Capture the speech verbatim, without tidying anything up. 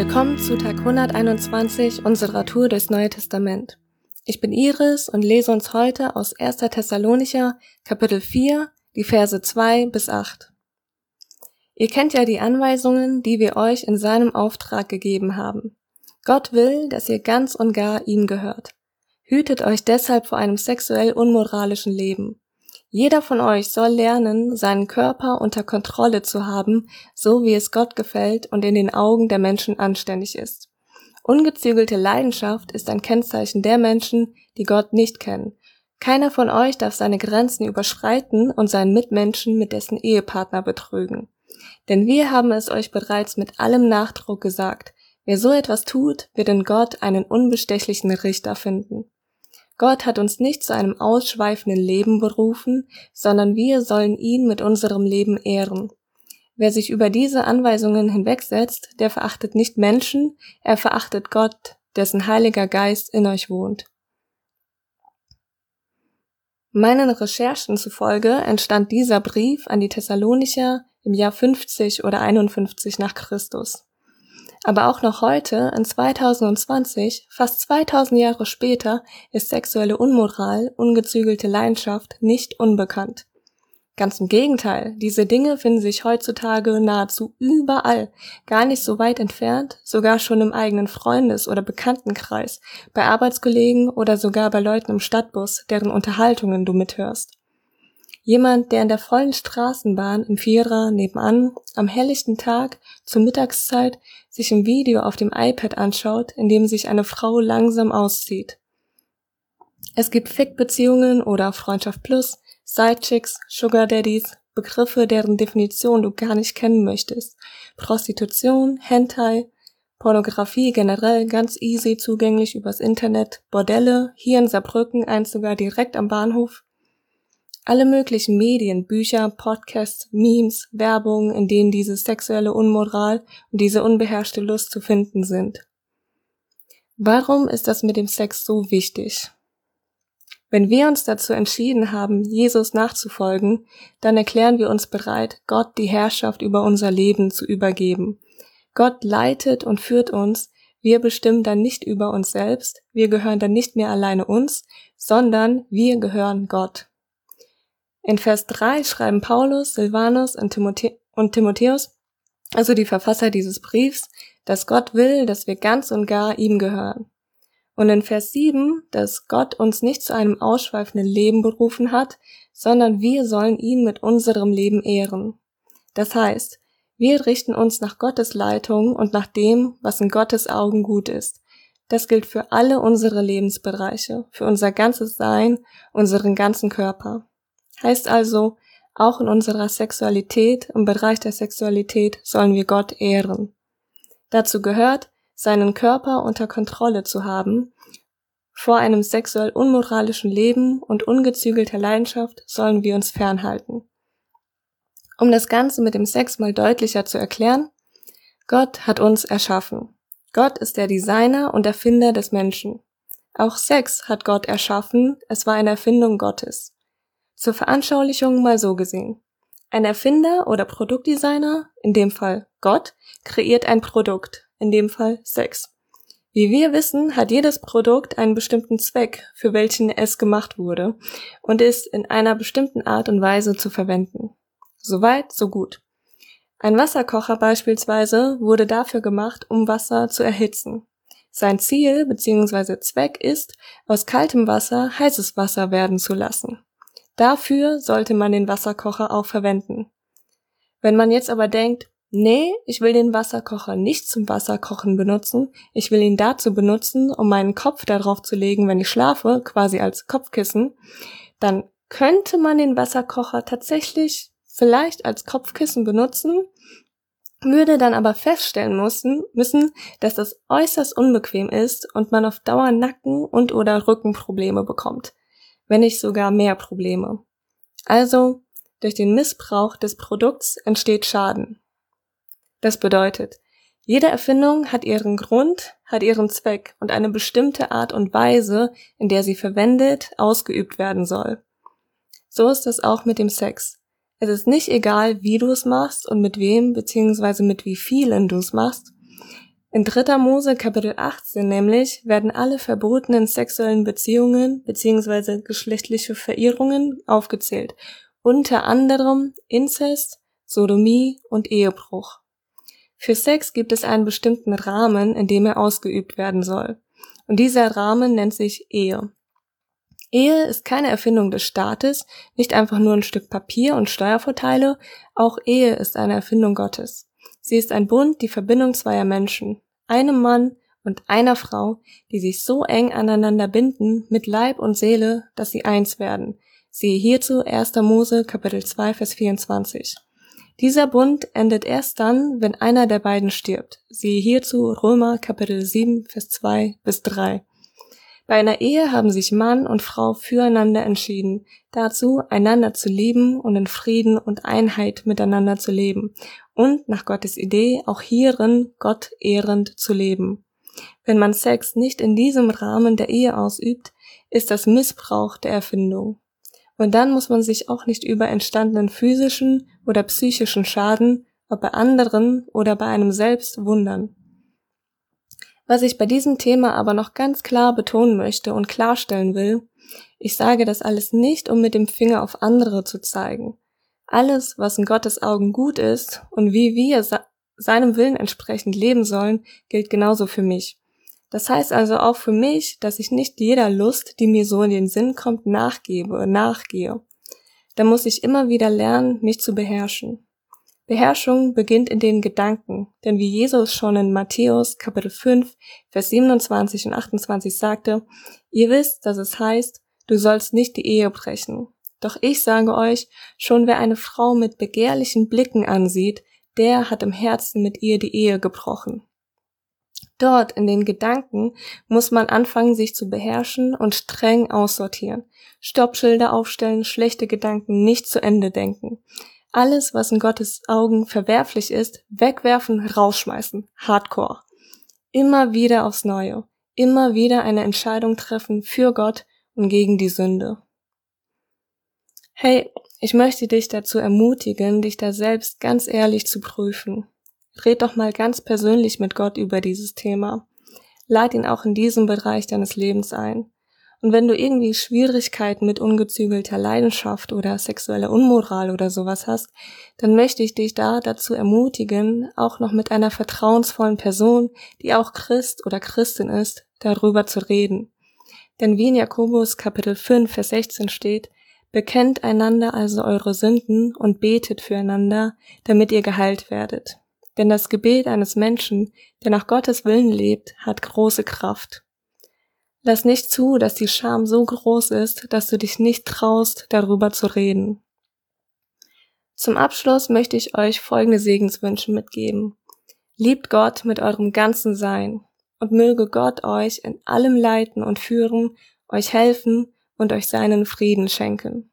Willkommen zu Tag hunderteinundzwanzig unserer Tour durchs Neue Testament. Ich bin Iris und lese uns heute aus erster Thessalonicher, Kapitel vier, die Verse zwei bis acht. Ihr kennt ja die Anweisungen, die wir euch in seinem Auftrag gegeben haben. Gott will, dass ihr ganz und gar ihm gehört. Hütet euch deshalb vor einem sexuell unmoralischen Leben. Jeder von euch soll lernen, seinen Körper unter Kontrolle zu haben, so wie es Gott gefällt und in den Augen der Menschen anständig ist. Ungezügelte Leidenschaft ist ein Kennzeichen der Menschen, die Gott nicht kennen. Keiner von euch darf seine Grenzen überschreiten und seinen Mitmenschen mit dessen Ehepartner betrügen. Denn wir haben es euch bereits mit allem Nachdruck gesagt, wer so etwas tut, wird in Gott einen unbestechlichen Richter finden. Gott hat uns nicht zu einem ausschweifenden Leben berufen, sondern wir sollen ihn mit unserem Leben ehren. Wer sich über diese Anweisungen hinwegsetzt, der verachtet nicht Menschen, er verachtet Gott, dessen Heiliger Geist in euch wohnt. Meinen Recherchen zufolge entstand dieser Brief an die Thessalonicher im Jahr fünfzig oder einundfünfzig nach Christus. Aber auch noch heute, in zweitausendzwanzig, fast zweitausend Jahre später, ist sexuelle Unmoral, ungezügelte Leidenschaft nicht unbekannt. Ganz im Gegenteil, diese Dinge finden sich heutzutage nahezu überall, gar nicht so weit entfernt, sogar schon im eigenen Freundes- oder Bekanntenkreis, bei Arbeitskollegen oder sogar bei Leuten im Stadtbus, deren Unterhaltungen du mithörst. Jemand, der in der vollen Straßenbahn im Vierer nebenan am helllichten Tag zur Mittagszeit sich ein Video auf dem iPad anschaut, in dem sich eine Frau langsam auszieht. Es gibt Fick-Beziehungen oder Freundschaft Plus, Sidechicks, Sugar Daddies, Begriffe, deren Definition du gar nicht kennen möchtest, Prostitution, Hentai, Pornografie generell ganz easy zugänglich übers Internet, Bordelle, hier in Saarbrücken eins sogar direkt am Bahnhof. Alle möglichen Medien, Bücher, Podcasts, Memes, Werbung, in denen diese sexuelle Unmoral und diese unbeherrschte Lust zu finden sind. Warum ist das mit dem Sex so wichtig? Wenn wir uns dazu entschieden haben, Jesus nachzufolgen, dann erklären wir uns bereit, Gott die Herrschaft über unser Leben zu übergeben. Gott leitet und führt uns, wir bestimmen dann nicht über uns selbst, wir gehören dann nicht mehr alleine uns, sondern wir gehören Gott. In Vers drei schreiben Paulus, Silvanus und, Timothe- und Timotheus, also die Verfasser dieses Briefs, dass Gott will, dass wir ganz und gar ihm gehören. Und in Vers sieben, dass Gott uns nicht zu einem ausschweifenden Leben berufen hat, sondern wir sollen ihn mit unserem Leben ehren. Das heißt, wir richten uns nach Gottes Leitung und nach dem, was in Gottes Augen gut ist. Das gilt für alle unsere Lebensbereiche, für unser ganzes Sein, unseren ganzen Körper. Heißt also, auch in unserer Sexualität, im Bereich der Sexualität sollen wir Gott ehren. Dazu gehört, seinen Körper unter Kontrolle zu haben. Vor einem sexuell unmoralischen Leben und ungezügelter Leidenschaft sollen wir uns fernhalten. Um das Ganze mit dem Sex mal deutlicher zu erklären, Gott hat uns erschaffen. Gott ist der Designer und Erfinder des Menschen. Auch Sex hat Gott erschaffen, es war eine Erfindung Gottes. Zur Veranschaulichung mal so gesehen. Ein Erfinder oder Produktdesigner, in dem Fall Gott, kreiert ein Produkt, in dem Fall Sex. Wie wir wissen, hat jedes Produkt einen bestimmten Zweck, für welchen es gemacht wurde, und ist in einer bestimmten Art und Weise zu verwenden. Soweit, so gut. Ein Wasserkocher beispielsweise wurde dafür gemacht, um Wasser zu erhitzen. Sein Ziel bzw. Zweck ist, aus kaltem Wasser heißes Wasser werden zu lassen. Dafür sollte man den Wasserkocher auch verwenden. Wenn man jetzt aber denkt, nee, ich will den Wasserkocher nicht zum Wasserkochen benutzen, ich will ihn dazu benutzen, um meinen Kopf darauf zu legen, wenn ich schlafe, quasi als Kopfkissen, dann könnte man den Wasserkocher tatsächlich vielleicht als Kopfkissen benutzen, würde dann aber feststellen müssen, müssen, dass das äußerst unbequem ist und man auf Dauer Nacken- und oder Rückenprobleme bekommt. Wenn nicht sogar mehr Probleme. Also, durch den Missbrauch des Produkts entsteht Schaden. Das bedeutet, jede Erfindung hat ihren Grund, hat ihren Zweck und eine bestimmte Art und Weise, in der sie verwendet, ausgeübt werden soll. So ist es auch mit dem Sex. Es ist nicht egal, wie du es machst und mit wem bzw. mit wie vielen du es machst. In dritter Mose Kapitel achtzehn nämlich werden alle verbotenen sexuellen Beziehungen bzw. geschlechtliche Verehrungen aufgezählt, unter anderem Inzest, Sodomie und Ehebruch. Für Sex gibt es einen bestimmten Rahmen, in dem er ausgeübt werden soll. Und dieser Rahmen nennt sich Ehe. Ehe ist keine Erfindung des Staates, nicht einfach nur ein Stück Papier und Steuervorteile, auch Ehe ist eine Erfindung Gottes. Sie ist ein Bund, die Verbindung zweier Menschen, einem Mann und einer Frau, die sich so eng aneinander binden, mit Leib und Seele, dass sie eins werden. Siehe hierzu erster Mose Kapitel zwei Vers vierundzwanzig. Dieser Bund endet erst dann, wenn einer der beiden stirbt. Siehe hierzu Römer Kapitel sieben Vers zwei bis drei. Bei einer Ehe haben sich Mann und Frau füreinander entschieden, dazu einander zu lieben und in Frieden und Einheit miteinander zu leben und nach Gottes Idee auch hierin Gott ehrend zu leben. Wenn man Sex nicht in diesem Rahmen der Ehe ausübt, ist das Missbrauch der Erfindung. Und dann muss man sich auch nicht über entstandenen physischen oder psychischen Schaden, ob bei anderen oder bei einem selbst, wundern. Was ich bei diesem Thema aber noch ganz klar betonen möchte und klarstellen will, ich sage das alles nicht, um mit dem Finger auf andere zu zeigen. Alles, was in Gottes Augen gut ist und wie wir seinem Willen entsprechend leben sollen, gilt genauso für mich. Das heißt also auch für mich, dass ich nicht jeder Lust, die mir so in den Sinn kommt, nachgebe, nachgehe. Da muss ich immer wieder lernen, mich zu beherrschen. Beherrschung beginnt in den Gedanken, denn wie Jesus schon in Matthäus Kapitel fünf, Vers siebenundzwanzig und achtundzwanzig sagte, ihr wisst, dass es heißt, du sollst nicht die Ehe brechen. Doch ich sage euch, schon wer eine Frau mit begehrlichen Blicken ansieht, der hat im Herzen mit ihr die Ehe gebrochen. Dort in den Gedanken muss man anfangen, sich zu beherrschen und streng aussortieren. Stoppschilder aufstellen, schlechte Gedanken nicht zu Ende denken. Alles, was in Gottes Augen verwerflich ist, wegwerfen, rausschmeißen. Hardcore. Immer wieder aufs Neue. Immer wieder eine Entscheidung treffen für Gott und gegen die Sünde. Hey, ich möchte dich dazu ermutigen, dich da selbst ganz ehrlich zu prüfen. Red doch mal ganz persönlich mit Gott über dieses Thema. Lad ihn auch in diesem Bereich deines Lebens ein. Und wenn du irgendwie Schwierigkeiten mit ungezügelter Leidenschaft oder sexueller Unmoral oder sowas hast, dann möchte ich dich da dazu ermutigen, auch noch mit einer vertrauensvollen Person, die auch Christ oder Christin ist, darüber zu reden. Denn wie in Jakobus Kapitel fünf Vers sechzehn steht, bekennt einander also eure Sünden und betet füreinander, damit ihr geheilt werdet. Denn das Gebet eines Menschen, der nach Gottes Willen lebt, hat große Kraft. Lass nicht zu, dass die Scham so groß ist, dass du dich nicht traust, darüber zu reden. Zum Abschluss möchte ich euch folgende Segenswünsche mitgeben. Liebt Gott mit eurem ganzen Sein und möge Gott euch in allem leiten und führen, euch helfen und euch seinen Frieden schenken.